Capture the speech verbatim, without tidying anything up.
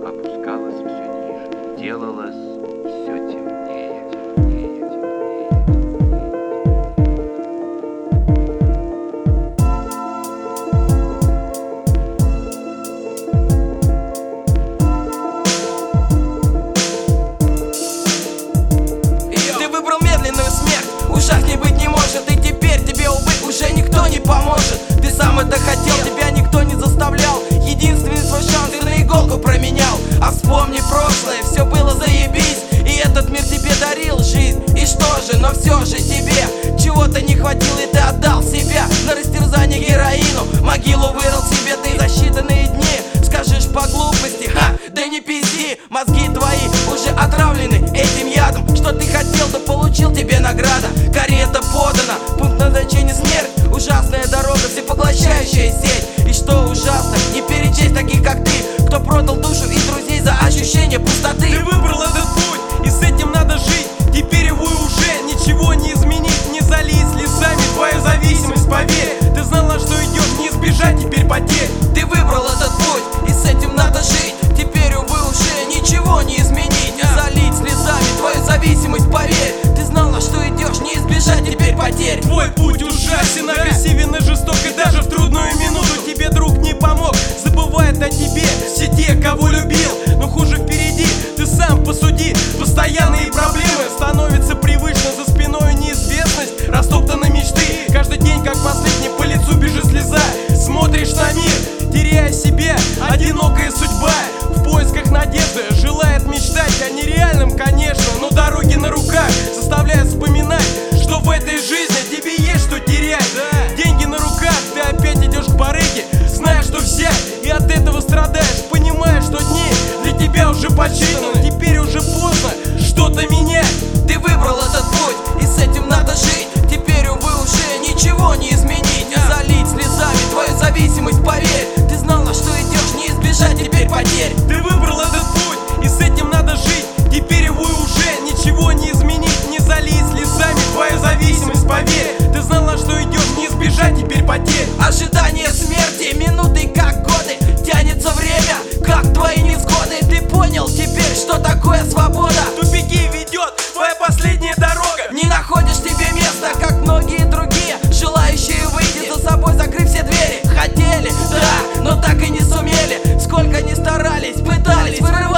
опускалась все ниже, делалась все темнее, темнее, темнее. Ты выбрал медленную смерть, ужасней быть не может. И теперь тебе, увы, уже никто не поможет. Ты сам это хотел, тебя никто не заставлял. Единственный свой шанс ты на иголку променял. А вспомни прошлое, все было заебись. И этот мир тебе дарил жизнь. И что же, но все же тебе чего-то не хватило, и ты отдал себя на растерзание героину. Могилу вырыл себе ты за считанные дни. Скажешь по глупости, ха, да не пизди. Мозги твои уже отравлены этим ядом. Что ты хотел, да получил, тебе награда. Карета подана, пункт назначения смерть. Ужасная дорога, всепоглощающая сеть. И что ужасно, не перечесть таких как ты, кто продал душу и друзей за ощущение пустоты. Ты выбрал этот путь, и с этим надо жить. Теперь его уже ничего не изменить. Не залей слезами твою зависимость, поверь. Ты знал, на что идешь, не избежать теперь потерь. Ты выбрал этот путь, и с этим надо жить. Теперь, увы, уже ничего не изменить. Не залить слезами твою зависимость, поверь. Ты знал, на что идешь, не избежать теперь потерь. Твой путь ужасен, агрессивен и жесток. И даже в трудную минуту тебе друг не помог. Забывает о тебе все те, кого любил. Но хуже впереди, ты сам посуди. Постоянные проблемы становятся привычно. За спиной неизвестность, растоптаны мечты. Каждый день, как последний, по лицу бежит слеза. Смотришь на мир, теряя себя, одинокая судьба. В поисках надежды желает мечтать о нереальном, конечно. Но дороги на руках заставляют вспоминать, что в этой жизни тебе есть что терять. Деньги на руках, ты опять идешь к барыге, зная, что вся, и от этого страдаешь. Понимаешь, что дни для тебя уже подсчитаны. Теперь уже поздно что-то менять. Ты выбрал этот путь, и с этим надо жить. Теперь, увы, уже ничего не изменить. Не залить слезами твою зависимость, поверь. Ты знал, на что идешь, не избежать теперь потерь. Ты выбрал этот путь, и с этим надо жить. Теперь его уже ничего не изменить. Не залей слезами твою зависимость, поверь. Ты знал, на что идешь, не избежать теперь потерь. Ожидание смерти, минуты как годы. Тянется время, как твои невзгоды. Ты понял теперь, что такое свобода. В тупики ведет твоя последняя дорога. Не находишь себе места, как многие другие, желающие выйти за собой, закрыв все двери. Хотели, да, но так и не сумели. Сколько ни старались, пытались, вырывались